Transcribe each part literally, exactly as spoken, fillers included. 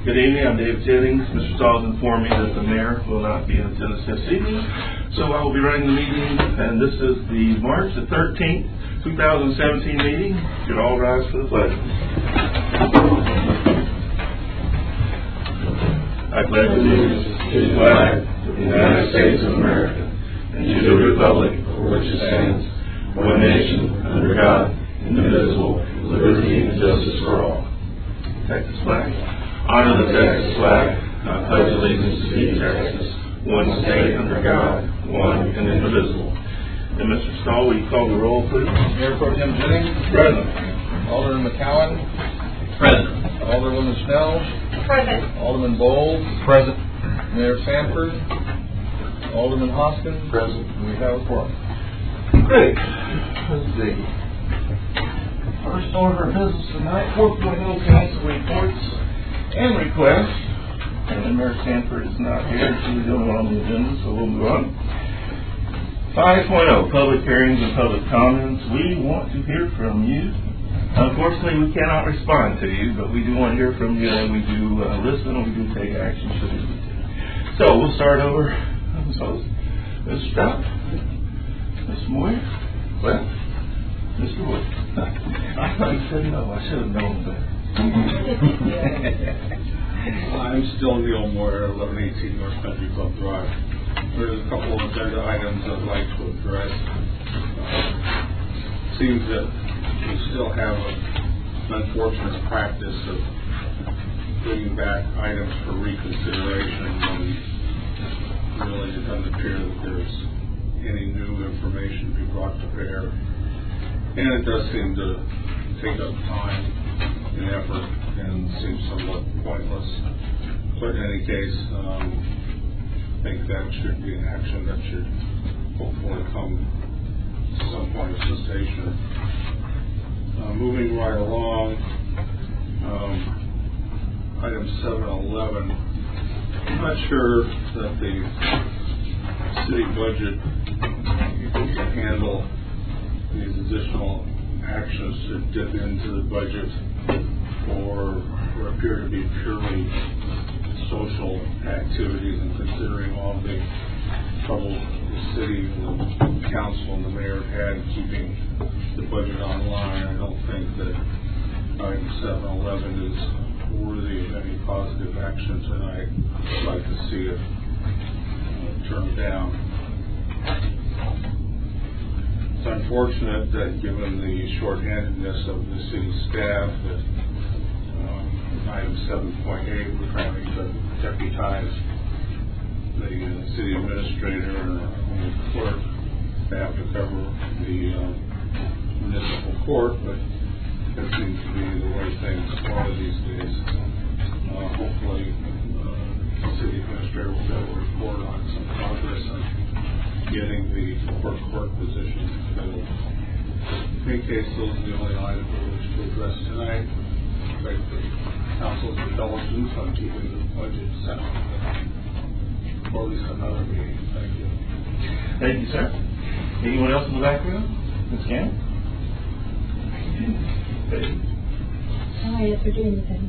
Good evening, I'm David Jennings. Mister Stahl has informed me that the mayor will not be in attendance this evening, so I will be running the meeting, and this is the March the thirteenth, two thousand seventeen meeting. Should all rise for the pledge. I pledge allegiance to the flag of the United States of America and to the republic for which it stands, one nation, under God, indivisible, with liberty and justice for all. Texas flag. Honor the Texas flag. I pledge allegiance to the Texas, one state under God, one and indivisible. And Mister Stahl, will you call the roll, please? Mayor Pro Tem Jennings. Present. Alderman McCowan. Present. Alderwoman Snell. Present. Alderman Bowles. Present. Mayor Sanford. Alderman Hoskins. Present. We have a quorum. Great. Let's see. First order of business tonight, four point oh council reports and requests. And Mayor Sanford is not here. She's the only one on the agenda, so we'll move on. five point oh, public hearings and public comments. We want to hear from you. Unfortunately, we cannot respond to you, but we do want to hear from you, and we do uh, listen, and we do take action should we need to. So we'll start over. So, Mister Stout, Mister Moyer, well, Mister Wood. I thought you said no. I should have known better. I'm still Neil Moyer, eleven eighteen North Country Club Drive. There's a couple of agenda items I'd like to address. Uh, seems that we still have a, an unfortunate practice of bringing back items for reconsideration when really it doesn't appear that there's any new information to be brought to bear. And it does seem to take up time and effort and seems somewhat pointless. But in any case, um, I think that should be an action that should hopefully come to some point of cessation. Uh, moving right along, um, item seven eleven, I'm not sure that the city budget can handle these additional actions to dip into the budget or, or appear to be purely social activities, and considering all the trouble the city and the council and the mayor had keeping the budget online, I don't think that item seven eleven is worthy of any positive action tonight. I'd like to see it uh, turned down. It's unfortunate that given the shorthandedness of the city staff that um, in item seven point eight we're trying to deputize the uh, city administrator and the clerk to have to cover the uh, municipal court, but that seems to be the way things are these days. Uh, hopefully uh, the city administrator will be able to report on some progress on getting the court clerk position filled. In any case, those are the only items we wish to address tonight. I beg the council's indulgence on keeping the budget sound for at least another meeting. Thank you. Thank you, sir. Anyone else in the back room? Miz Cam? Hi, Mister Jameson.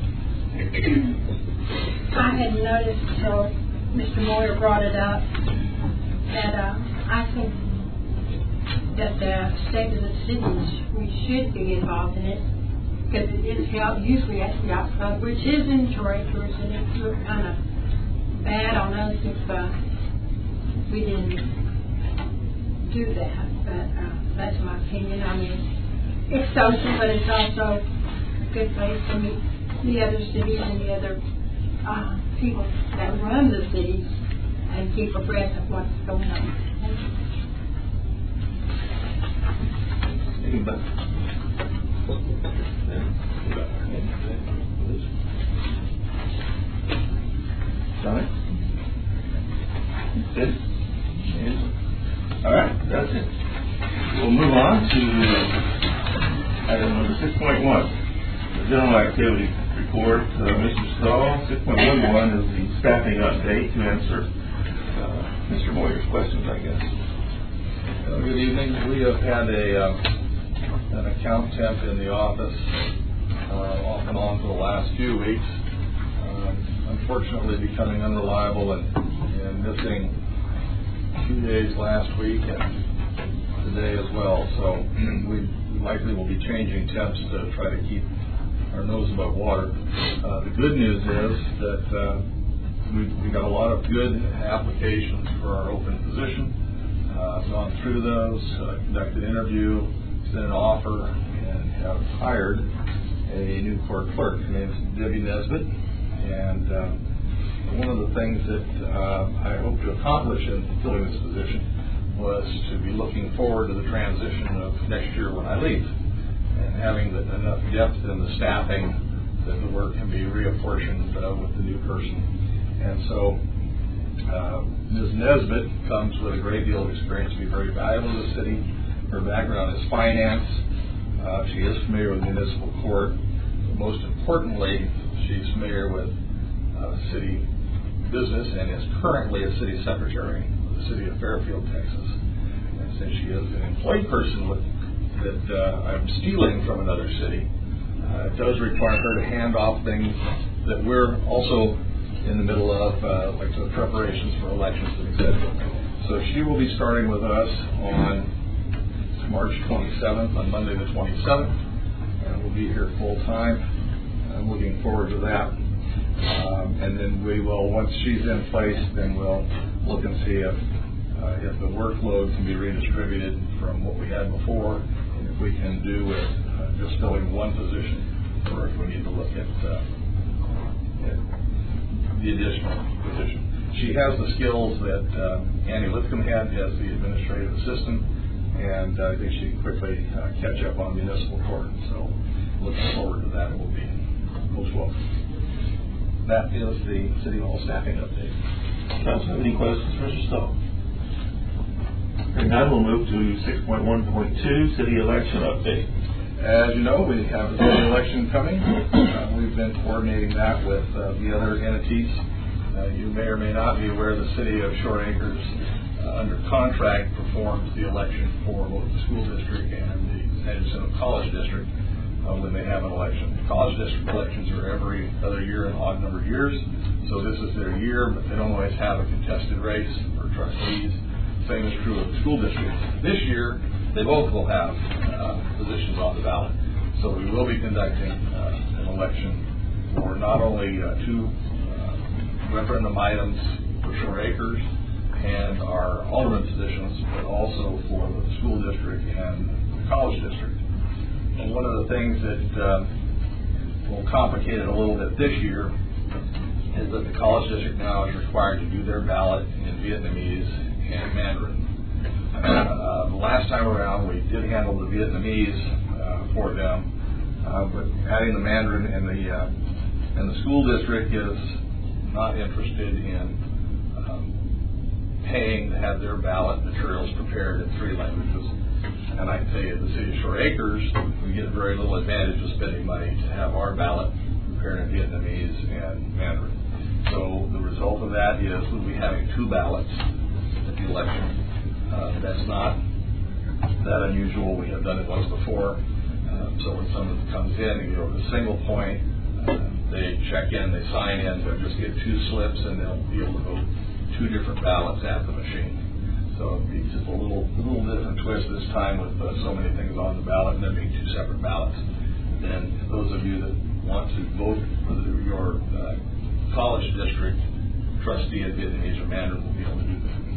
I had noticed until Mister Moyer brought it up that uh, I think that the state of the cities, we should be involved in it because it is held usually at the yacht club, which is in Detroiters, and it looked kind of bad on us if uh, we didn't do that. But uh, that's my opinion. I mean, it's social, but it's also a good place to meet the other cities and the other uh, people that run the cities and keep abreast of what's going on. Thank you. Anybody? Sorry? This? All right, that's it. We'll move on to item number six point one, the general activity report. Uh, Mister Stahl, six point one one is the staffing update to answer uh, Mister Moyer's questions, I guess. Uh, good evening. We have had a uh, an account temp in the office uh, off and on for the last few weeks. Uh, unfortunately becoming unreliable and, and missing two days last week and today as well. So we likely will be changing temps to try to keep our nose above water. Uh, the good news is that uh, we, we got a lot of good applications for our open position. Uh, gone through those, uh, conducted an interview, sent an offer, and have hired a new court clerk. Her name is Debbie Nesbitt. And uh, one of the things that uh, I hope to accomplish in filling this position was to be looking forward to the transition of next year when I leave, and having the, enough depth in the staffing that the work can be reapportioned uh, with the new person. And so uh, Miz Nesbitt comes with a great deal of experience to be very valuable to the city. Her background is finance. Uh, she is familiar with municipal court. But most importantly, she's familiar with uh, city business and is currently a city secretary of the city of Fairfield, Texas. And since she is an employed person with that uh, I'm stealing from another city, uh, it does require her to hand off things that we're also in the middle of, uh, like the preparations for elections and et cetera. So she will be starting with us on March twenty-seventh, on Monday the twenty-seventh, and we'll be here full time. I'm looking forward to that. Um, and then we will, once she's in place, then we'll look and see if uh, if the workload can be redistributed from what we had before, and if we can do with uh, just filling one position, or if we need to look at, uh, at the additional position. She has the skills that uh, Annie Lithcom had as the administrative assistant, and uh, I think she can quickly uh, catch up on municipal court. So looking forward to that. It will be most welcome. That is the City Hall staffing update. Council, any questions for Mister Stowe? And now we'll move to six point one point two, City Election Update. As you know, we have a city election coming. Uh, we've been coordinating that with uh, the other entities. Uh, you may or may not be aware the City of Short Acres, uh, under contract, performs the election for both the school district and the San Jacinto College District uh, when they have an election. College district elections are every other year in odd numbered years, so this is their year, but they don't always have a contested race for trustees. Same is true of the school districts. This year, they both will have uh, positions on the ballot. So we will be conducting uh, an election for not only uh, two uh, referendum items for Short Acres and our alderman positions, but also for the school district and the college district. And one of the things that uh, will complicate it a little bit this year is that the college district now is required to do their ballot in Vietnamese and Mandarin. Uh, the last time around, we did handle the Vietnamese uh, for them, uh, but adding the Mandarin and the uh, and the school district is not interested in um, paying to have their ballot materials prepared in three languages. And I can tell you, the City of Short Acres, we get very little advantage of spending money to have our ballot prepared in Vietnamese and Mandarin. So the result of that is we'll be having two ballots at the election. Uh, that's not that unusual. We have done it once before. Uh, so when someone comes in and you go to a single point, uh, they check in, they sign in, they'll just get two slips and they'll be able to vote two different ballots at the machine. So it'll be just a little, little different twist this time with uh, so many things on the ballot and there being two separate ballots. And those of you that want to vote for the, your uh, college district trustee in Vietnamese or Mandarin will be able to do that.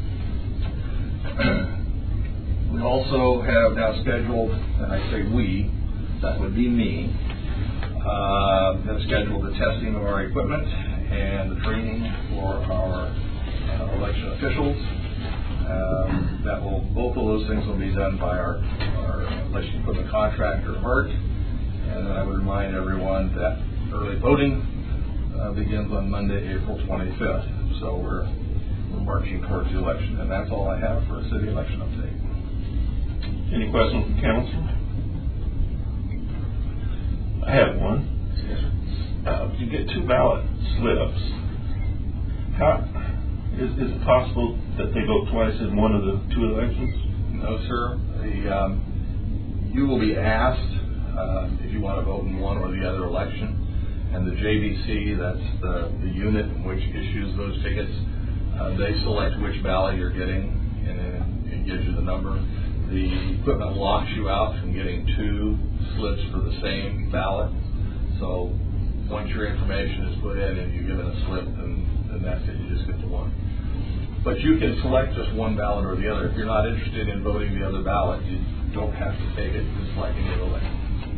We also have now scheduled, and I say we, that would be me, uh, have scheduled the testing of our equipment and the training for our uh, election officials. Um, that will, both of those things will be done by our, our election equipment contractor, Art. And then I would remind everyone that early voting uh, begins on Monday, April twenty-fifth. So we're We're marching towards the election, and that's all I have for a city election update. Any questions from council? I have one. Yes. Uh, you get two ballot slips. How is, is it possible that they vote twice in one of the two elections? No, sir. The, um, you will be asked uh, if you want to vote in one or the other election, and the J B C, that's the, the unit which issues those tickets, uh, they select which ballot you're getting, and it gives you the number. The equipment locks you out from getting two slips for the same ballot. So once your information is put in and you give it a slip, then, then that's it, you just get the one. But you can select just one ballot or the other. If you're not interested in voting the other ballot, you don't have to take it, just like any other way.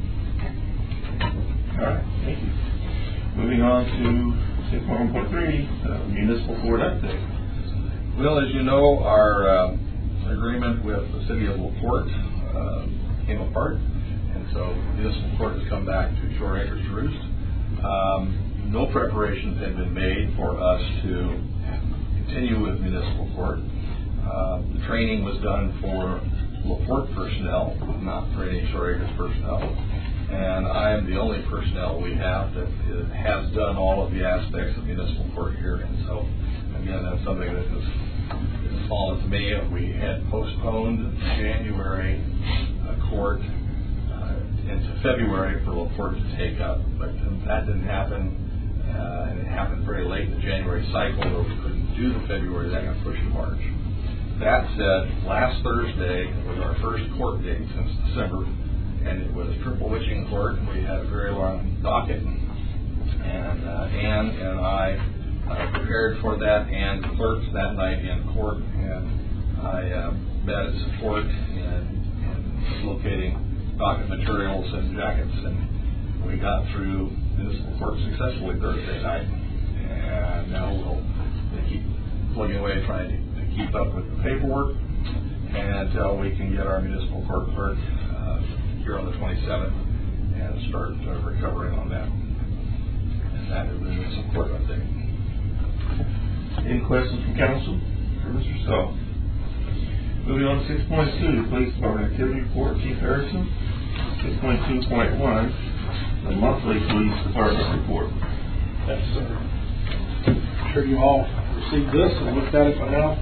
All right, thank you. Moving on to six point one point three, uh, municipal court update. Well, as you know, our uh, agreement with the city of LaPorte uh, came apart, and so municipal court has come back to Shore Acres to Roost. Um, no preparations had been made for us to continue with municipal court. Uh, the training was done for LaPorte personnel, not for any Shore Acres personnel. And I am the only personnel we have that has done all of the aspects of municipal court here. And so, again, that's something that has, has fallen to me. We had postponed January uh, court uh, into February for LaPorte to take up, but that didn't happen. Uh, and it happened very late in the January cycle where we couldn't do the February. That got pushed to March. That said, last Thursday was our first court date since December, and it was triple witching court. We had a very long docket, and uh, Ann and I uh, prepared for that, and clerked that night in court, and I uh, met at support in, in locating docket materials and jackets, and we got through municipal court successfully Thursday night, and now we'll keep plugging away trying to, to keep up with the paperwork until we can get our municipal court clerk uh, here on the twenty-seventh and start uh, recovering on that. And that is the municipal court update. Any questions from council for Mister Stahl? Moving on to six point two, Police Department Activity Report, Chief Harrison. six point two point one, the monthly Police Department report. Yes, sir. I'm sure you all received this and looked at it by now.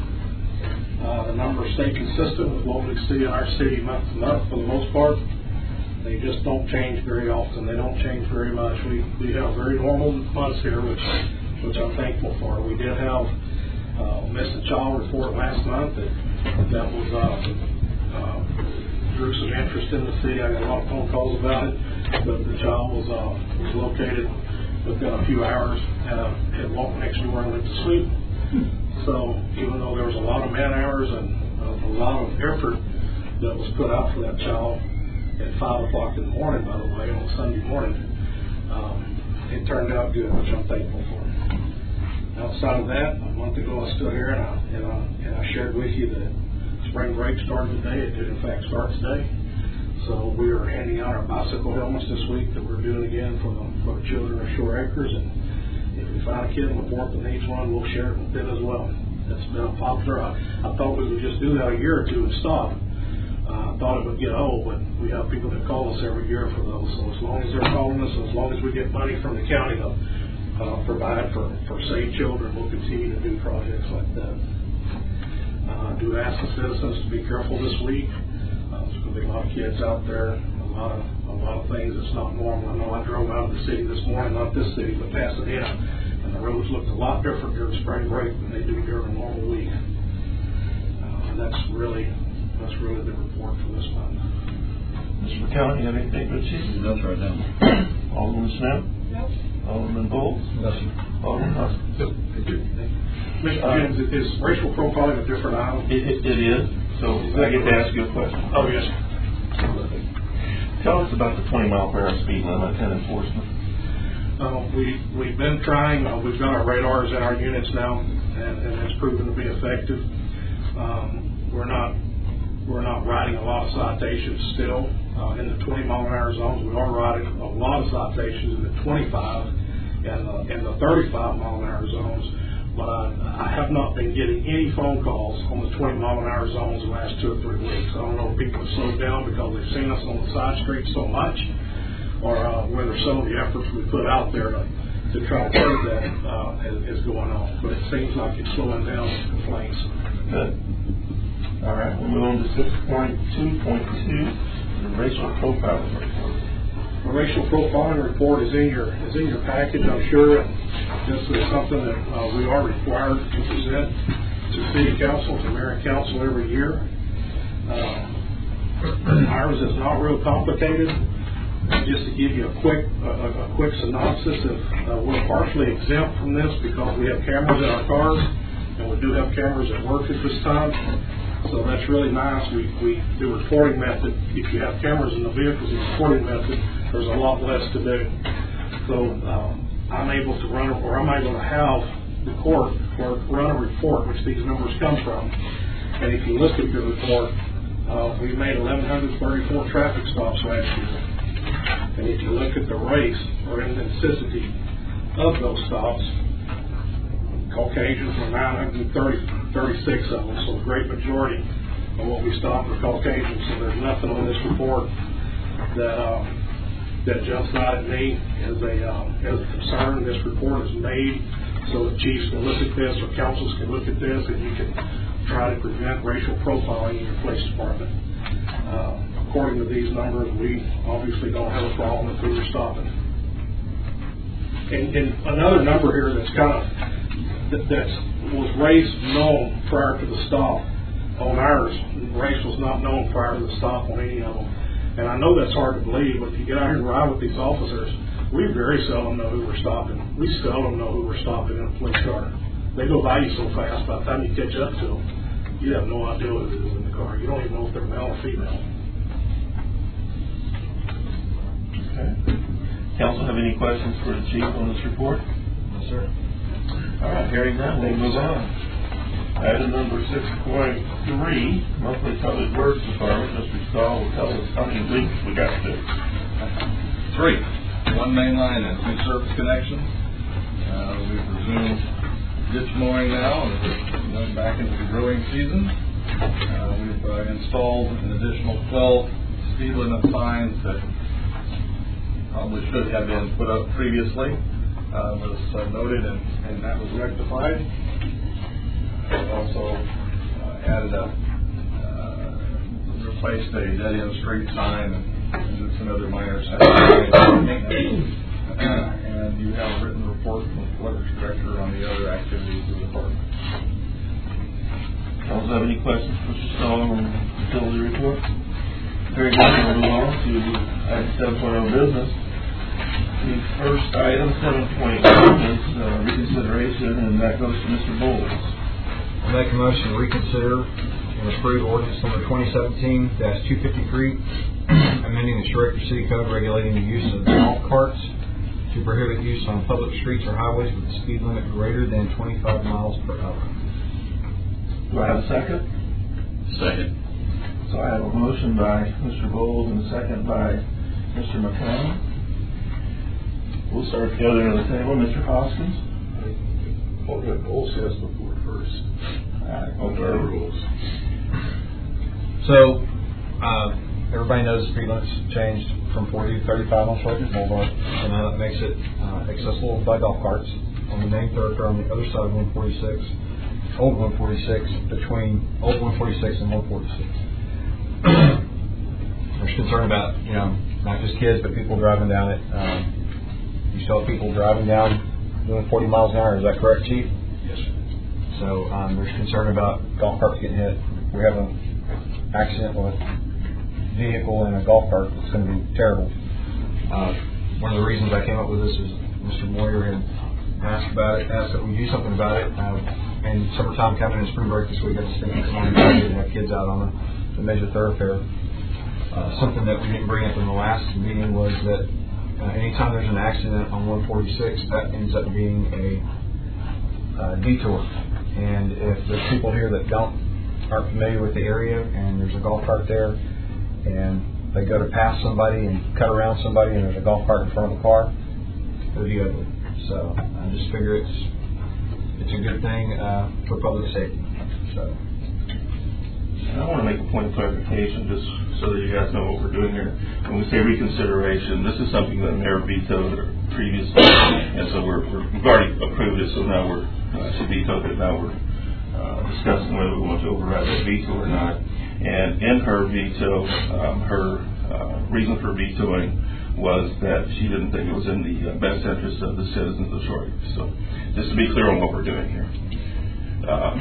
Uh, the numbers stay consistent with what we see in our city month to month for the most part. They just don't change very often. They don't change very much. We we have very normal months here, which which I'm thankful for. We did have uh, missing child report last month. That that was uh, uh, drew some interest in the city. I got a lot of phone calls about it. But the child was uh, was located within a few hours and uh, had walked next door and went to sleep. So even though there was a lot of man hours and uh, a lot of effort that was put out for that child at five o'clock in the morning, by the way, on Sunday morning, um, it turned out good, which I'm thankful for. Outside of that, a month ago I stood here and I, and I, and I shared with you that spring break started today. It did in fact start today. So we are handing out our bicycle helmets this week that we're doing again for the, for the children of Shore Acres. And if we find a kid in LaPorte that needs one, we'll share it with them as well. That's been popular. I, I thought we would just do that a year or two and stop. Uh, I thought it would get old, but we have people that call us every year for those. So as long as they're calling us, and as long as we get money from the county to uh, provide for, for safe children, we'll continue to do projects like that. Uh, I do ask the citizens to be careful this week. Uh, there's going to be a lot of kids out there, a lot of a lot of things that's not normal. I know I drove out of the city this morning, not this city, but Pasadena, and the roads looked a lot different during spring break than they do during a normal week. Uh, and that's really that's really the report for this month. Mister McCown, you have anything to achieve? That's right now. Alderman Smith? Nope. Alderman Bowles? Yes, sir. Alderman Hudson? Yep. Mister Jennings, is racial profiling a different item? It, it, it is. So I get to ask you a question. Oh, yes. Tell us about the twenty mile per hour speed limit and enforcement. Uh, we, we've been trying, uh, we've got our radars in our units now, and, and it's proven to be effective. Um, we're not we're not writing a lot of citations still uh, in the twenty mile an hour zones. We are writing a lot of citations in the twenty-five and the, and the thirty-five mile an hour zones. But I, I have not been getting any phone calls on the twenty mile an hour zones the last two or three weeks. I don't know if people have slowed down because they've seen us on the side streets so much, or uh, whether some of the efforts we put out there to, to try to curb that uh, is, is going on. But it seems like it's slowing down with complaints. Good. All right, we'll move on to six point two point two, the racial profiling report. the racial profiling report is in your is in your package, I'm sure. And this is something that uh, we are required to present to City Council, to Mayor and Council every year. Uh, ours is not real complicated. Just to give you a quick a, a quick synopsis, of, uh, we're partially exempt from this because we have cameras in our cars, and we do have cameras at work at this time. So that's really nice. We, we the reporting method, if you have cameras in the vehicles, the reporting method, there's a lot less to do. So um, I'm able to run, or I'm able to have the court or run a report, which these numbers come from. And if you look at your report, uh, we made eleven thirty-four traffic stops last year. And if you look at the race or intensity of those stops, Caucasians were nine hundred thirty-six of them, so the great majority of what we stopped were Caucasians. So there's nothing on this report that um, that jumps out at me as a um, as a concern. This report is made so that chiefs can look at this or councils can look at this, and you can try to prevent racial profiling in your police department. Uh, According to these numbers, we obviously don't have a problem if we were stopping. And, and another number here that's kind of that that's, was race known prior to the stop on ours. Race was not known prior to the stop on any of them. And I know that's hard to believe, but if you get out here and ride with these officers, we very seldom know who we're stopping. We seldom know who we're stopping in a police car. They go by you so fast, by the time you catch up to them, you have no idea who is in the car. You don't even know if they're male or female. Council have any questions for the chief on this report? Yes, sir. All right, hearing none, we'll move on. Item number six point three, monthly public works department. Mister Stahl will tell us how many leaks we got to. Three. One main line and two surface connections. Uh, we've resumed ditch mowing now, and we're going back into the growing season. Uh, we've uh, installed an additional twelve speed limit signs that probably should have been put up previously, uh, was uh, noted, and, and that was rectified. We also uh, added a, uh, replaced a dead-end street sign, and, and some other minor maintenance. And you have a written report from the Weather Director on the other activities of the department. Council have any questions for Mister Stahl on the utility report? Very good. We'll move on to item seven point oh business. The first item, seven point one, is uh, reconsideration, and that goes to Mister Bowles. I make a motion to reconsider and approve ordinance number twenty seventeen dash two fifty-three, amending the Shreveport City Code regulating the use of golf carts to prohibit use on public streets or highways with a speed limit greater than twenty-five miles per hour. Do I have a second? Second. So I have a motion by Mister Bowles and a second by Mister McConnell. We'll start the other end of the table. Mister Hoskins? I'll get Bowles says before first. Alright, Okay. Our rules. So, uh, everybody knows the speed limit's changed from forty to thirty-five on Shreveport Boulevard, and now that makes it uh, accessible by golf carts on the main thoroughfare on the other side of one forty-six, old one forty-six, between old one forty-six and one forty-six. There's concern about, you know, not just kids, but people driving down it. Um, you saw people driving down doing forty miles an hour. Is that correct, Chief? Yes, sir. So um, there's concern about golf carts getting hit. We have an accident with a vehicle and a golf cart that's going to be terrible. Uh, one of the reasons I came up with this is Mister Moyer had asked about it, asked that we do something about it. Uh, and summertime coming in spring break this week, I just think it's time to have kids out on the, the major thoroughfare. Uh, something that we didn't bring up in the last meeting was that uh, anytime there's an accident on one forty-six, that ends up being a uh, detour. And if there's people here that don't aren't familiar with the area, and there's a golf cart there, and they go to pass somebody and cut around somebody, and there's a golf cart in front of the car, it'll be ugly. So I just figure it's it's a good thing uh, for public safety. So. I want to make a point of clarification just so that you guys know what we're doing here. When we say reconsideration, this is something that the mayor vetoed previously, and so we're, we're, we've already approved it, so now we're, uh, she vetoed it, now we're uh, discussing whether we want to override that veto or not. And in her veto, um, her uh, reason for vetoing was that she didn't think it was in the uh, best interest of the citizens of Shoreview. So, just to be clear on what we're doing here. Um,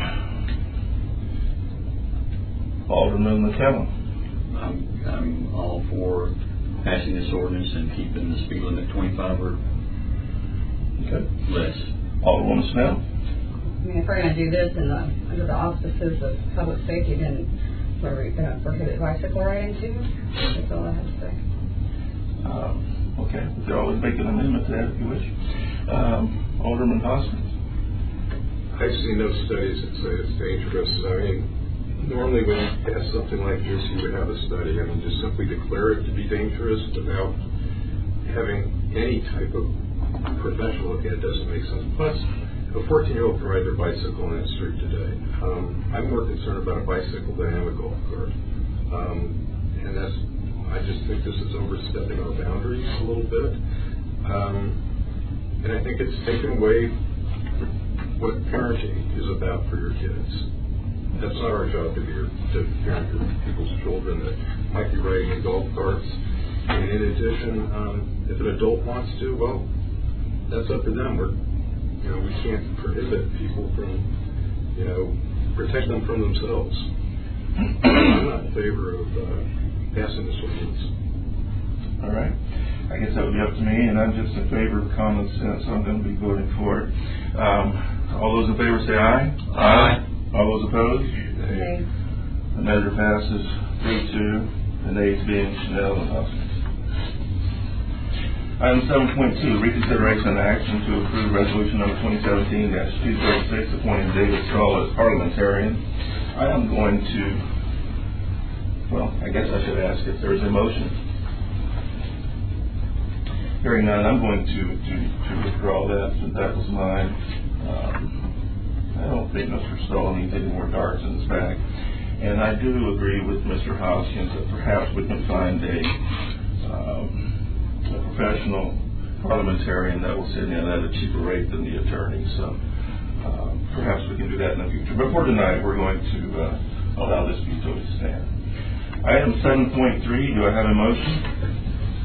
Alderman McCallum. I'm, I'm all for passing this ordinance and keeping the speed limit twenty-five or Okay. less. Alderwoman Snell. I mean, if we're going to do this in the, under the auspices of public safety, then we're going to prohibit bicycle riding too? That's all I have to say. Um, okay, we could always make an amendment to that if you wish. Um, Alderman Hoskins. I've seen no studies that say it's dangerous. I mean, normally when you pass something like this, you would have a study. I mean, just simply declare it to be dangerous without having any type of professional look at it doesn't make sense. Plus, a fourteen-year-old can ride their bicycle on that street today. Um, I'm more concerned about a bicycle than I am a golf cart. Um, and that's, I just think this is overstepping our boundaries a little bit. Um, and I think it's taken away what parenting is about for your kids. That's not our job to be your, to parent your people's children that might be riding in golf carts. And in addition, um, if an adult wants to, well, that's up to them. We're, you know, we can't prohibit people from, you know, protect them from themselves. I'm not in favor of uh, passing this ordinance. All right. I guess that would be up to me, and I'm just in favor of common sense, so I'm going to be voting for it. Um, all those in favor say aye. Aye. All those opposed? Okay. The measure passes three two, the nays being Chanel and Hoskins. Item seven point two, reconsideration and action to approve resolution number twenty seventeen dash two thirty-six, appointing David Strahl as parliamentarian. I am going to, well, I guess I should ask if there's a motion. Hearing none, I'm going to, to, to withdraw that, since that was mine. Um, I don't think Mister Strahl needs any more darts in his bag. And I do agree with Mister Hoskins that perhaps we can find a, um, a professional parliamentarian that will sit in at a cheaper rate than the attorney. So uh, perhaps we can do that in the future. But for tonight, we're going to uh, allow this veto to stand. Item seven point three, do I have a motion?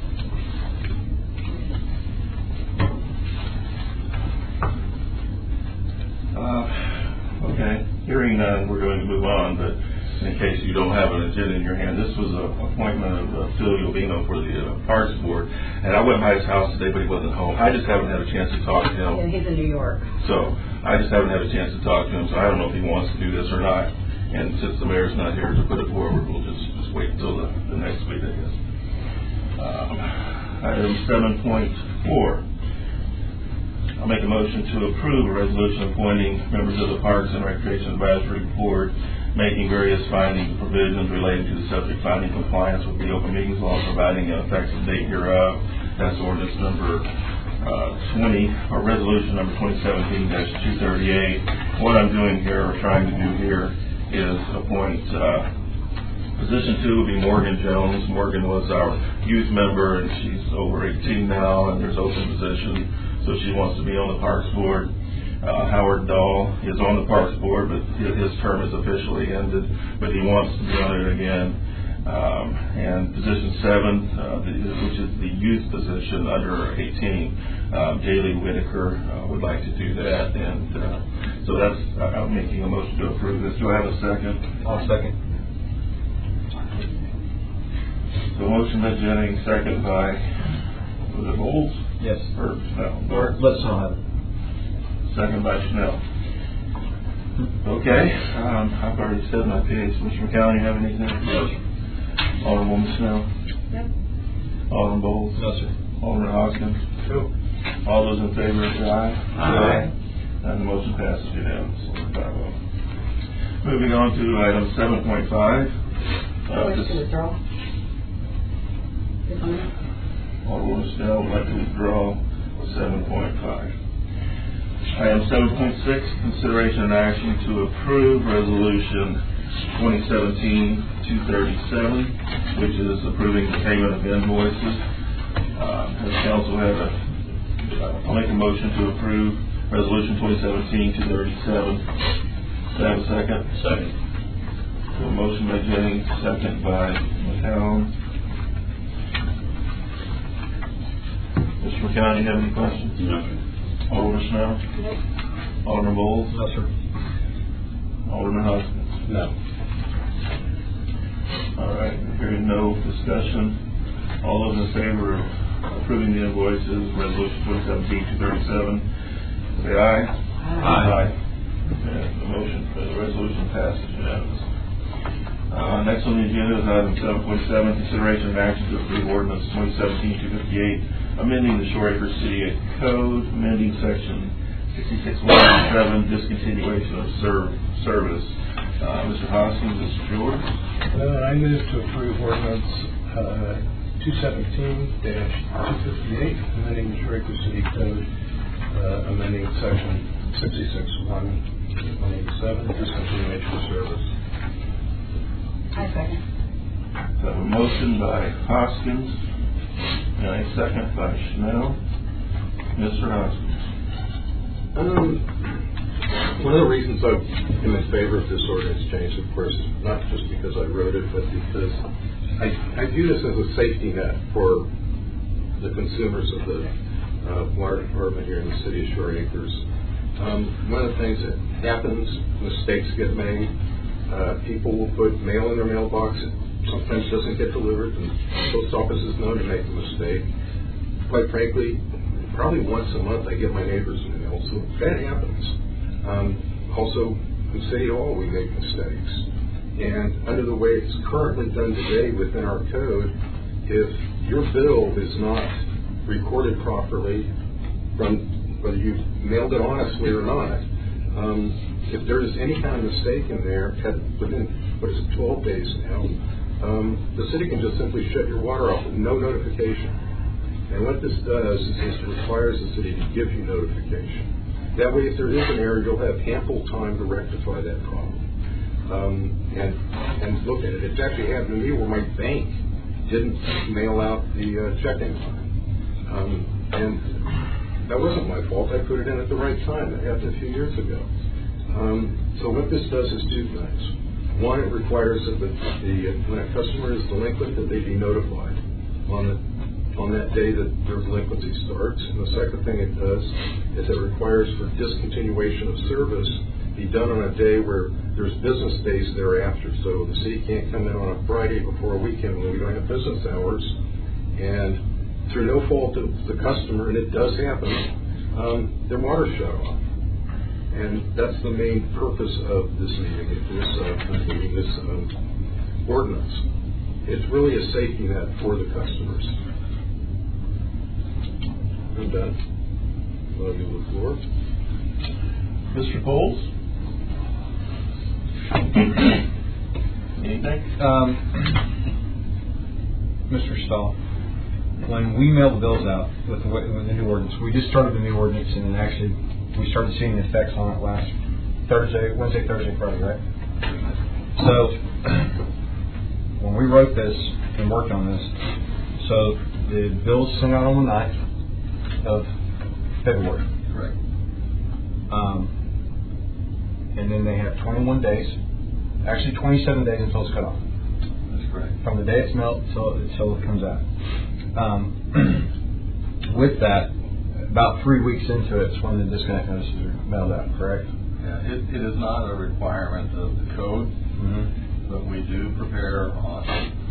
Uh, okay, hearing none, we're going to move on, but in case you don't have an agenda in your hand, this was an appointment of uh, Phil Yovino for the uh, Parks Board, and I went by his house today, but he wasn't home. I just haven't had a chance to talk to him. Yeah, he's in New York. So, I just haven't had a chance to talk to him, so I don't know if he wants to do this or not. And since the mayor's not here to put it forward, we'll just, just wait until the, the next week, I guess. Um, item seven point four. I'll make a motion to approve a resolution appointing members of the Parks and Recreation Advisory Board, making various findings and provisions relating to the subject finding compliance with the open meetings law, providing an effective date hereof. That's ordinance number uh, twenty, or resolution number twenty seventeen dash two thirty-eight. What I'm doing here, or trying to do here, is appoint uh, position two would be Morgan Jones. Morgan was our youth member, and she's over eighteen now, and there's open position. So she wants to be on the Parks Board. Uh, Howard Dahl is on the Parks Board, but his, his term is officially ended, but he wants to be on it again. Um, and position seven, uh, the, which is the youth position under eighteen, um, Jaylee Whitaker uh, would like to do that. And uh, so that's, uh, I'm making a motion to approve this. Do I have a second? I'll second. So motion by Jennings, second by, was it Bowles? Yes. Or Snell? Or let's not have it. Second by Snell. Okay, um, I've already said my piece. Mister McCallum, you have anything? No, sir. Alderwoman Snell? Yep. Alderman Bowles? No, sir. Alderman Hoskins? So, All those in favor say aye. Aye. And the motion passes unanimously. five oh. Moving on to item seven point five. Uh, wish to withdraw. This one? Alderwoman Snell would like to withdraw seven point five. Item seven point six, consideration and action to approve resolution twenty seventeen dash two thirty-seven, which is approving the payment of invoices. Uh, has council had a, uh, I'll make a motion to approve resolution twenty seventeen dash two thirty-seven. Do I have a second? Second. So a motion by Jennings, second by McCallum. McCowney, you have any questions? No, sir. Alderman Schnell? Alderman Bowles? No, sir. Alderman Hoskins? No. All right, hearing no discussion, all those in favor of approving the invoices, resolution twenty seventeen two thirty-seven, say aye. Aye. And the motion, uh, the resolution passes unanimously. Uh, next on the agenda is item seven point seven, consideration of action to approve ordinance twenty seventeen two fifty-eight, amending the Shore Acres City Code, amending section sixty-six one seven, discontinuation of serv service. Uh, Mister Hoskins, Mister George. Uh, I move to approve ordinance uh, two seventeen two fifty-eight, amending the Shore Acres City Code, uh, amending section sixty-six one eighty-seven, discontinuation of service. I second. So a motion by Hoskins and a second by Schnell. Mister Hoskins. Um, one of the reasons I'm in favor of this ordinance change, of course, not just because I wrote it, but because I, I view this as a safety net for the consumers of the uh, water department here in the city of Shore Acres. Um, one of the things that happens, mistakes get made. Uh, people will put mail in their mailbox. It sometimes doesn't get delivered, and the post office is known to make a mistake. Quite frankly, probably once a month I get my neighbor's mail, so that happens. Um, also, in City Hall we make mistakes. And under the way it's currently done today within our code, if your bill is not recorded properly, from whether you mailed it honestly or not, um, if there is any kind of mistake in there, within, what is it, twelve days now, um, the city can just simply shut your water off with no notification. And what this does is it requires the city to give you notification. That way, if there is an error, you'll have ample time to rectify that problem. Um, and and look at it. It's actually happened to me where my bank didn't mail out the uh, checking line. Um, and that wasn't my fault. I put it in at the right time. That happened a few years ago. Um, so what this does is two things. One, it requires that the, the when a customer is delinquent, that they be notified on the on that day that their delinquency starts. And the second thing it does is it requires for discontinuation of service be done on a day where there's business days thereafter. So the city can't come in on a Friday before a weekend when we don't have business hours, and through no fault of the customer, and it does happen, um, their water shut off. And that's the main purpose of this meeting, this, uh, meeting, this um, ordinance. It's really a safety net for the customers. I'm done. I'll give the floor. Mister Bowles? Anything? Um, Mister Stahl, when we mail the bills out with the, with the new ordinance, we just started the new ordinance, and actually we started seeing the effects on it last Thursday, Wednesday, Thursday, Friday, right? So when we wrote this and worked on this, so the bills sent out on the ninth of February. Correct. Um, and then they have twenty-one days, actually twenty-seven days until it's cut off. That's correct. From the day it's mailed until, until it comes out. Um, with that, about three weeks into it is when the disconnect notices are mailed out, correct? Yeah, it, it is not a requirement of the code, Mm-hmm. but we do prepare on.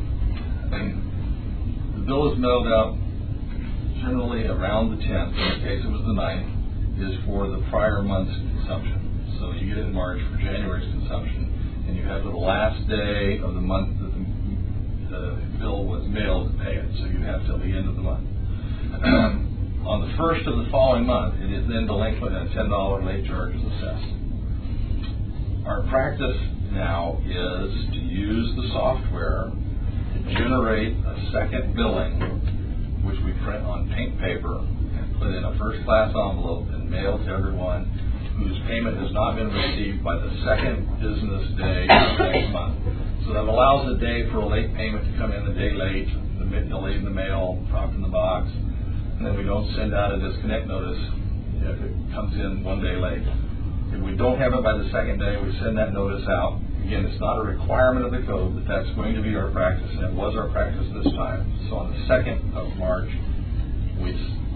The bill is mailed out generally around the tenth. In this case, it was the ninth. Is for the prior month's consumption. So you get it in March for January's consumption, and you have the last day of the month that the, the bill was mailed to pay it. So you have till the end of the month. On the first of the following month, it is then delinquent and a ten dollar late charge is assessed. Our practice now is to use the software to generate a second billing, which we print on pink paper and put in a first-class envelope and mail to everyone whose payment has not been received by the second business day of the next month. So that allows a day for a late payment to come in a day late, the delayed in the mail, dropped in the box, and then we don't send out a disconnect notice if it comes in one day late. If we don't have it by the second day, we send that notice out. Again, it's not a requirement of the code, but that's going to be our practice, and it was our practice this time. So on the second of March, we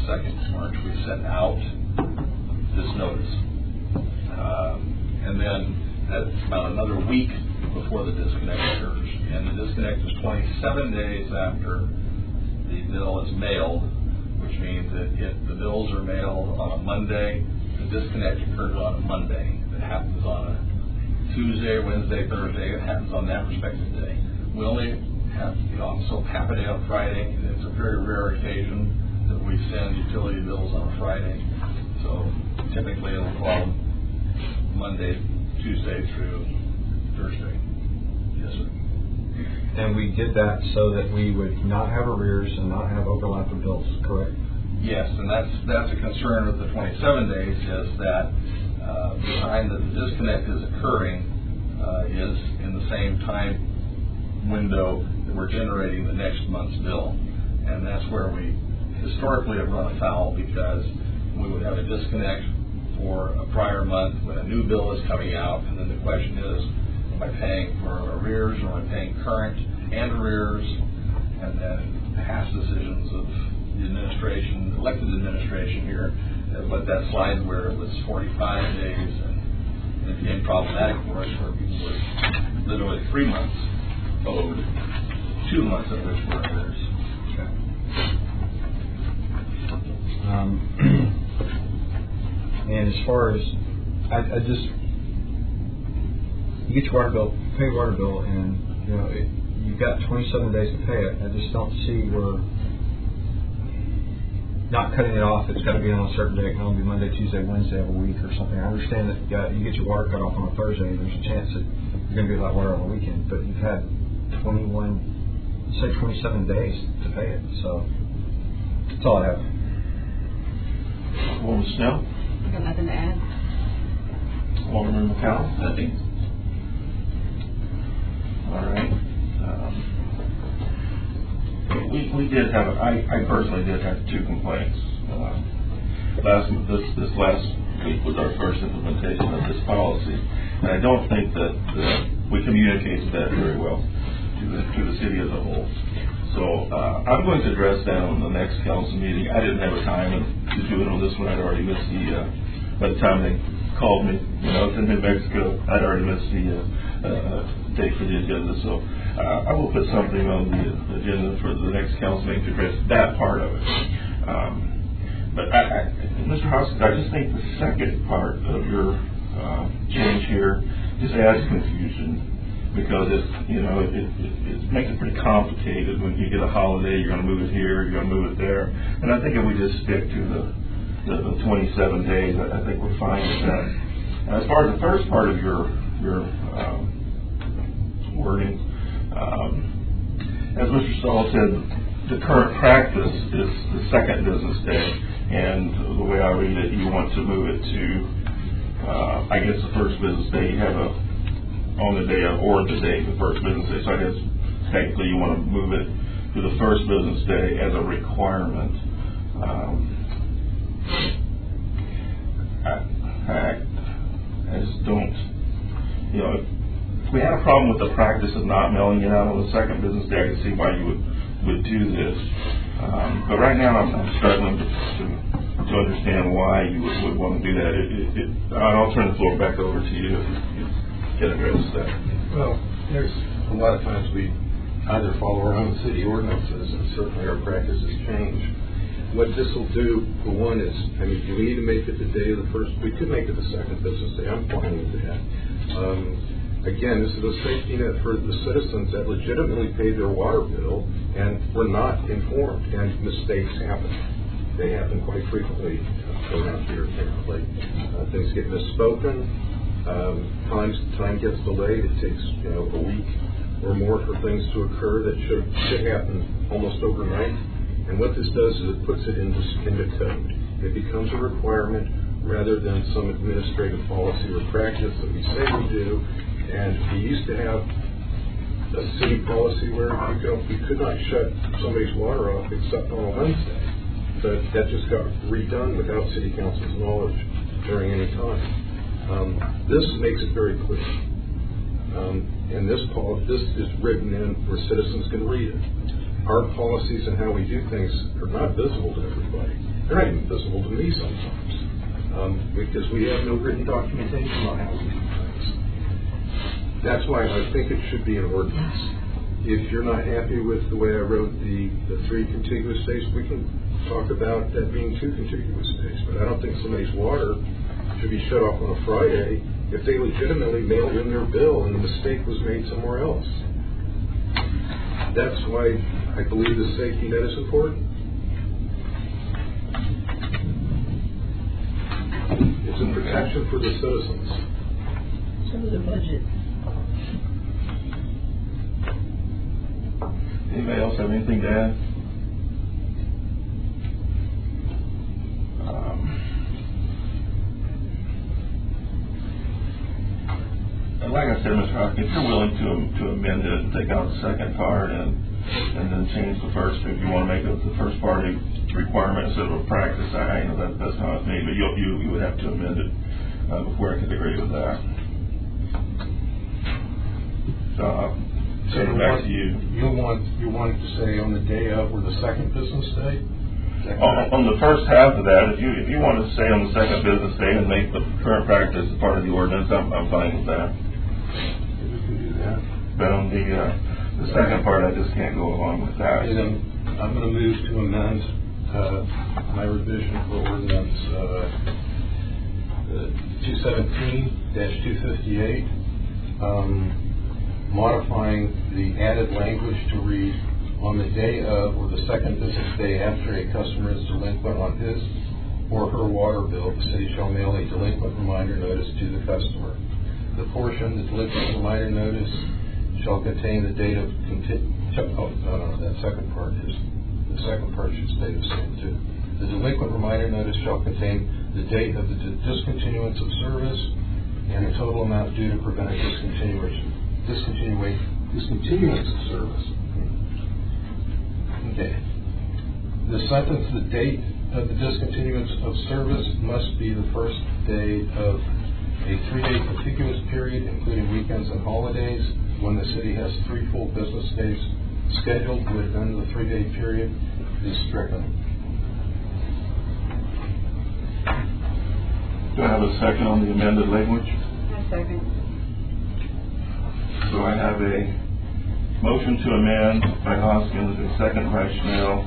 second of March, we sent out this notice. Um, and then that's about another week before the disconnect occurs. And the disconnect is twenty-seven days after the bill is mailed, which means that if the bills are mailed on a Monday, the disconnect occurs on a Monday. If it happens on a Tuesday, Wednesday, Thursday, it happens on that respective day. We only have, you know, also half a day on Friday, and it's a very rare occasion that we send utility bills on a Friday. So typically it'll fall Monday, Tuesday through Thursday. Yes, sir. And we did that so that we would not have arrears and not have overlap of bills, correct? Yes, and that's that's a concern with the twenty-seven days is that uh, the time that the disconnect is occurring uh, is in the same time window that we're generating the next month's bill. And that's where we historically have run afoul, because we would have a disconnect for a prior month when a new bill is coming out, and then the question is, am I paying for arrears, or am I paying current and arrears? And then past decisions of the administration, elected administration here, uh, let that slide where it was forty-five days, and it became problematic for us where people were literally three months owed, two months of which were arrears. Okay. Um, and as far as, I, I just, you get your water bill, pay your water bill, and you know it, you've got twenty-seven days to pay it. I just don't see where not cutting it off. It's got to be on a certain day. It can only be Monday, Tuesday, Wednesday of a week or something. I understand that you, got, you get your water cut off on a Thursday. There's a chance that you're going to be without water on the weekend, but you've had twenty-one, say twenty-seven days to pay it. So that's all I have. Alderman Snell? I got nothing to add. Alderman McCall? Nothing. All right. Um, we we did have, a, I, I personally did have two complaints. Uh, last this this last week was our first implementation of this policy, and I don't think that uh, we communicated that very well to the to the city as a whole. So uh, I'm going to address that on the next council meeting. I didn't have a time to do it on this one. I'd already missed the, uh, by the time they called me, you know, it's in New Mexico, I'd already missed the uh, uh, date for the agenda. So uh, I will put something on the agenda for the next council meeting to address that part of it. Um, but I, I, Mister Hoskins, I just think the second part of your uh, change here just adds confusion. Because it, you know, it, it, it makes it pretty complicated. When you get a holiday, you're going to move it here, you're going to move it there. And I think if we just stick to the, the, the twenty-seven days, I, I think we're fine with that. And as far as the first part of your your um, wording, um, as Mister Stahl said, the current practice is the second business day. And the way I read it, you want to move it to, uh, I guess, the first business day. You have a on the day of, or the day, the first business day. So I guess technically you want to move it to the first business day as a requirement. Um, I, I, I just don't, you know, if, if we had a problem with the practice of not mailing it out on the second business day, I can see why you would, would do this. Um, but right now I'm, I'm struggling to, to, to understand why you would, would want to do that. It, it, it, I'll turn the floor back over to you. If, if, address that. Well, there's a lot of times we either follow our own city ordinances, and certainly our practice has changed. What this will do, for one, is, I mean, do we need to make it the day of the first? We could make it the second business day. I'm fine with that. Um, again, this is a safety net for the citizens that legitimately paid their water bill and were not informed, and mistakes happen. They happen quite frequently around here, apparently. Uh, things get misspoken. Um, time, time gets delayed. It takes, you know, a week or more for things to occur that should, should happen almost overnight. And what this does is it puts it into, into code. It becomes a requirement rather than some administrative policy or practice that we say we do. And we used to have a city policy where you, go, you could not shut somebody's water off except on a Wednesday. But that just got redone without city council's knowledge during any time. Um, this makes it very clear. Um, and this, pol- this is written in where citizens can read it. Our policies and how we do things are not visible to everybody. They're not even visible to me sometimes, um, because we have no written documentation on how we do things. That's why I think it should be an ordinance. If you're not happy with the way I wrote the, the three contiguous days, we can talk about that being two contiguous days. But I don't think somebody's water should be shut off on a Friday if they legitimately mailed in their bill and the mistake was made somewhere else. That's why I believe the safety net is important. It's a protection for the citizens. So is the budget. Anybody else have anything to add? Um, and like I said, Mister Hopkins, if you're willing to to amend it and take out the second part and and then change the first, if you want to make it the first part a requirement instead of a practice, I, I know that that's not me, but you you you would have to amend it uh, before I could agree with that. So. Uh, So Turn it back to you. You want, you want it to say on the day of or the second business day? On, on the first half of that, if you if you want to say on the second business day and make the current practice part of the ordinance, I'm I'm fine with that. We can do that. But on the uh, the second part, I just can't go along with that. And then I'm going to move to amend uh, my revision for ordinance uh, two seventeen dash two fifty-eight. Um, modifying the added language to read, on the day of or the second business day after a customer is delinquent on his or her water bill, the city shall mail a delinquent reminder notice to the customer. The portion, the delinquent reminder notice, shall contain the date of conti- oh, no, no, that second part is, the second part should stay the same too. The delinquent reminder notice shall contain the date of the discontinuance of service and the total amount due to prevent a discontinuation. Discontinuation, discontinuance of service. Okay. The sentence, the date of the discontinuance of service must be the first day of a three-day contiguous period, including weekends and holidays, when the city has three full business days scheduled within the three-day period, is stricken. Do I have a second on the amended language? I second. So I have a motion to amend by Hoskins, a second by Schnell.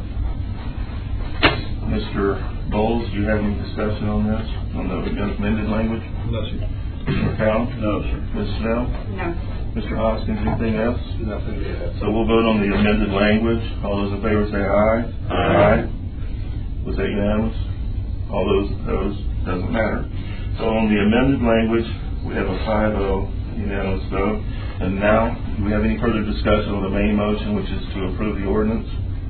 Mister Bowles, do you have any discussion on this, on the amended language? No, sir. Mister McCown? No, sir. Miz Schnell? No. Mister Hoskins, anything else? Nothing to add. So we'll vote on the amended language. All those in favor say aye. Aye. Was that unanimous? All those opposed? Doesn't matter. So on the amended language, we have a five oh unanimous vote. And now, do we have any further discussion on the main motion, which is to approve the ordinance?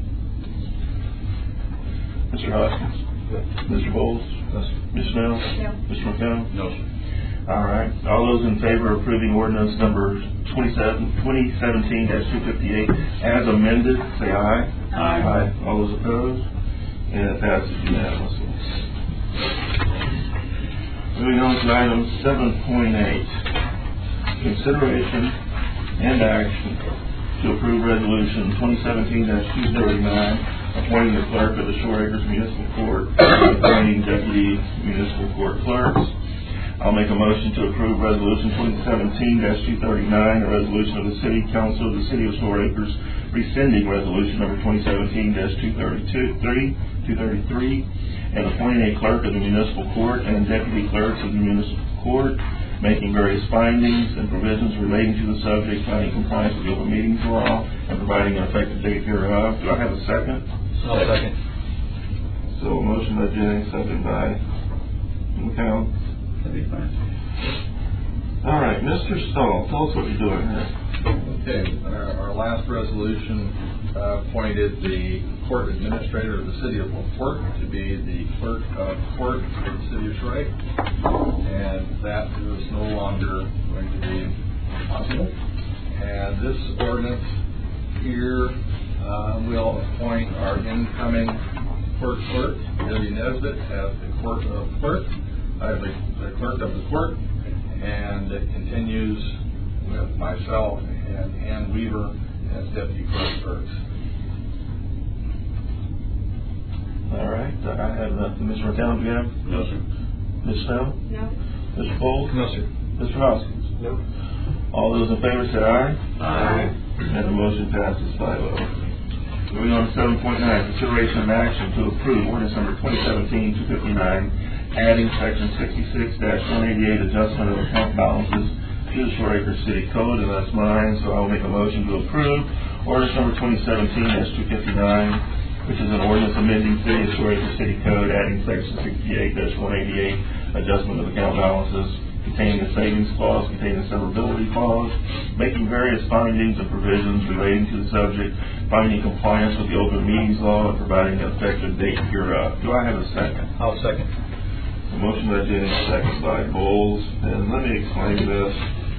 Mister Hoskins? Yes. Mister Bowles? Yes. Miz Snell? No. Mister McCown? No, sir. All right. All those in favor of approving ordinance number twenty seventeen dash two fifty-eight as amended, say aye. Aye. Aye. All those opposed? And it passes unanimously. Moving on to item seven point eight. Consideration and action to approve resolution twenty seventeen dash two thirty-nine, appointing the clerk of the Shore Acres Municipal Court and appointing deputy municipal court clerks. I'll make a motion to approve resolution twenty seventeen dash two thirty-nine, a resolution of the City Council of the City of Shore Acres rescinding resolution number twenty seventeen dash two thirty-three and appointing a clerk of the municipal court and deputy clerks of the municipal court, making various findings and provisions relating to the subject, finding compliance with the open meetings law, and providing an effective date hereof. Do I have a second? No, second. So a motion by Jennings, second by McCown. That'd be fine. All right, Mister Stahl, tell us what you're doing here. Okay, our, our last resolution uh, appointed the court administrator of the city of LaPorte to be the clerk of court for the city of Shore, and that is no longer going to be possible. And this ordinance here uh, will appoint our incoming court clerk, Debbie Nesbitt, as the court of clerk, uh, the, the clerk of the court, and it continues with myself and Ann Weaver as deputy clerk clerks. All right, I have nothing. Mister McCown, do you have? No, sir. Miz Snell? No. Mister Bowles? No, sir. Mister Hoskins? No. All those in favor say aye. Aye. And the motion passes five oh. Moving on to seven point nine, consideration and action to approve ordinance number twenty seventeen two fifty-nine, adding section sixty-six one eighty-eight, adjustment of account balances to the Shore Acre City Code, and that's mine, so I'll make a motion to approve ordinance number twenty seventeen two fifty-nine, which is an ordinance amending City of Shore Acre City Code, adding section sixty-eight one eighty-eight, adjustment of account balances, containing a savings clause, containing a severability clause, making various findings and provisions relating to the subject, finding compliance with the open meetings law, and providing an effective date hereof. Do I have a second? I'll second. A motion by Jennings, second by Bowles, and let me explain this.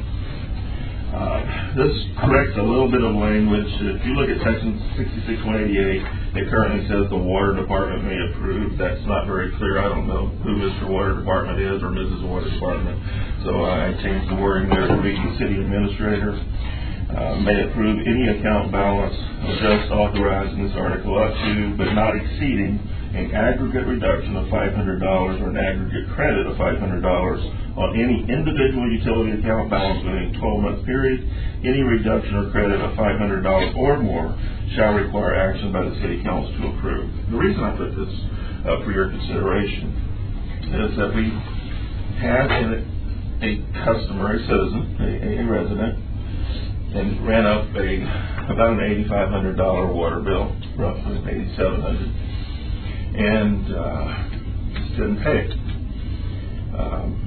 Uh, this corrects a little bit of language. If you look at section sixty-six one eighty-eight, it currently says the water department may approve. That's not very clear. I don't know who Mister Water Department is or Missus Water Department. So I changed the wording there to read the city administrator. Uh, may approve any account balance just authorized in this article up to, but not exceeding, an aggregate reduction of five hundred dollars or an aggregate credit of five hundred dollars on any individual utility account balance within a twelve-month period. Any reduction or credit of five hundred dollars or more shall require action by the City Council to approve. The reason I put this up for your consideration is that we had a, a customer, a citizen, a, a resident, and ran up a about an eighty-five hundred dollars water bill, roughly eighty-seven hundred dollars, and uh, just didn't pay it. Um,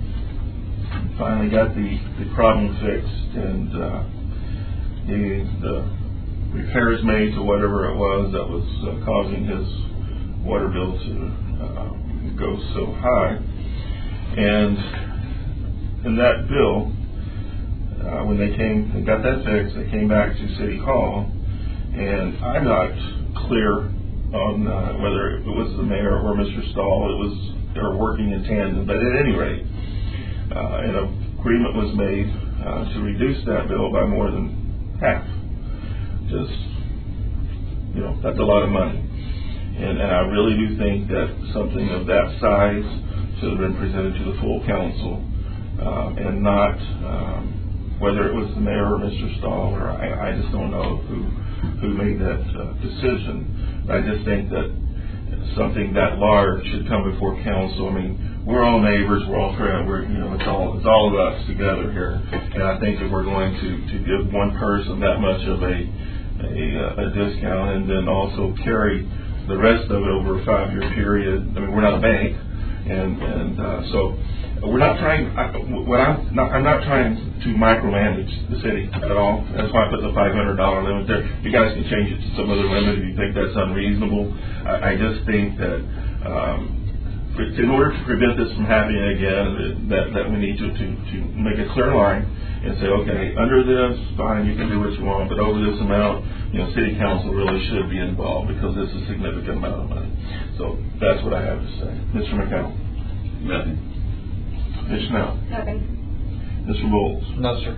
finally got the, the problem fixed, and uh, the, the repairs made to whatever it was that was uh, causing his water bill to uh, go so high. And in that bill, Uh, when they came and got that fixed, they came back to City Hall, and I'm not clear on uh, whether it was the mayor or Mister Stahl. It was they were working in tandem, but at any rate, uh, an agreement was made uh, to reduce that bill by more than half. Just, you know, that's a lot of money, and, and I really do think that something of that size should have been presented to the full council, uh, and not. Um, Whether it was the mayor or Mister Stahl, or I, I just don't know who who made that uh, decision. I just think that something that large should come before council. I mean, we're all neighbors. We're all friends. We're you know, it's all it's all of us together here. And I think if we're going to, to give one person that much of a, a a discount, and then also carry the rest of it over a five year period. I mean, we're not a bank, and and uh, so. We're not trying. I, what I'm not. I'm not trying to micromanage the city at all. That's why I put the five hundred dollar limit there. You guys can change it to some other limit if you think that's unreasonable. I, I just think that um, in order to prevent this from happening again, that that we need to, to to make a clear line and say, okay, under this, fine, you can do what you want, but over this amount, you know, city council really should be involved because this is a significant amount of money. So that's what I have to say, Mister McCown. Nothing. Miz Snell? Nothing. Mister Bowles? No, sir.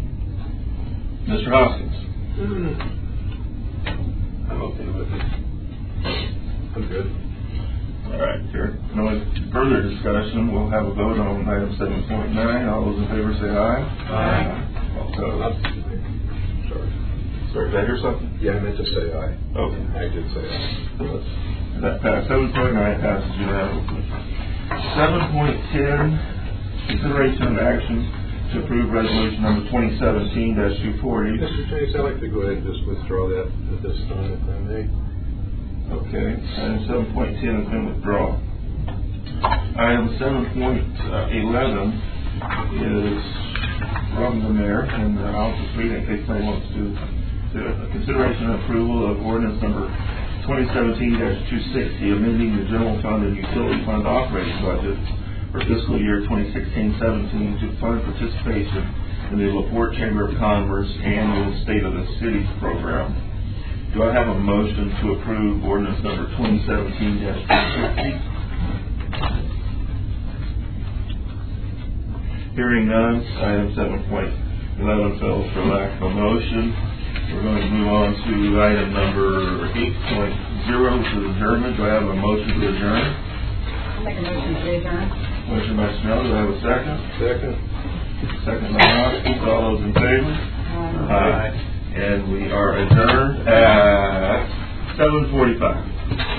Mister Hoskins? Mm. I'm okay with it. I'm good. All right, here. No further discussion. We'll have a vote on item seven point nine. All those in favor say aye. Aye. Also, Sorry. sorry, did I hear something? Yeah, I meant to say aye. Okay. I did say aye. Let's, that passed. seven point nine passes unanimously. seven point ten. Consideration and action to approve resolution number twenty seventeen two forty. Mister Chase, I'd like to go ahead and just withdraw that at this time, if I may. Okay. Item seven point ten has been withdrawn. Item seven point eleven is from the mayor, and uh, I'll just read it in case somebody wants to do it. Consideration and approval of ordinance number twenty seventeen two sixty, amending the general fund and utility fund operating budget for fiscal year twenty sixteen seventeen to fund participation in the LaPorte Chamber of Commerce annual State of the Cities program. Do I have a motion to approve ordinance number twenty seventeen two sixty? Hearing none, item seven point Eleven fails for lack of a motion. We're going to move on to item number eight point zero, which is adjournment. Do I have a motion to adjourn? I'll make a motion to adjourn. Motion by Snell. Do I have a second? Second. Second by Hoskins. All those in favor? Um, Aye. And we are adjourned at seven forty-five.